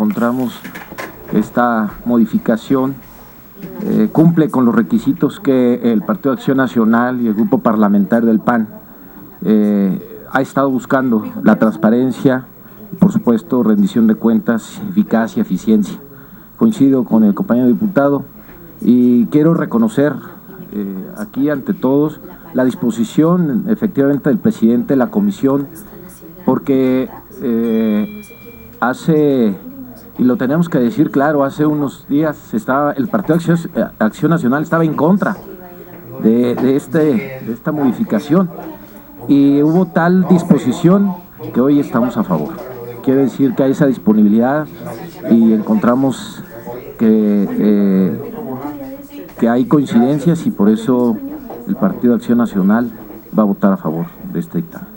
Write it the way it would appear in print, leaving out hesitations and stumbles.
encontramos esta modificación cumple con los requisitos que el Partido Acción Nacional y el Grupo Parlamentario del PAN ha estado buscando: la transparencia, por supuesto, rendición de cuentas, eficacia, eficiencia. Coincido con el compañero diputado y quiero reconocer aquí ante todos la disposición efectivamente del presidente de la comisión, porque y lo tenemos que decir claro, hace unos días el Partido Acción Nacional estaba en contra de esta modificación, y hubo tal disposición que hoy estamos a favor. Quiere decir que hay esa disponibilidad y encontramos que hay coincidencias, y por eso el Partido Acción Nacional va a votar a favor de este dictamen.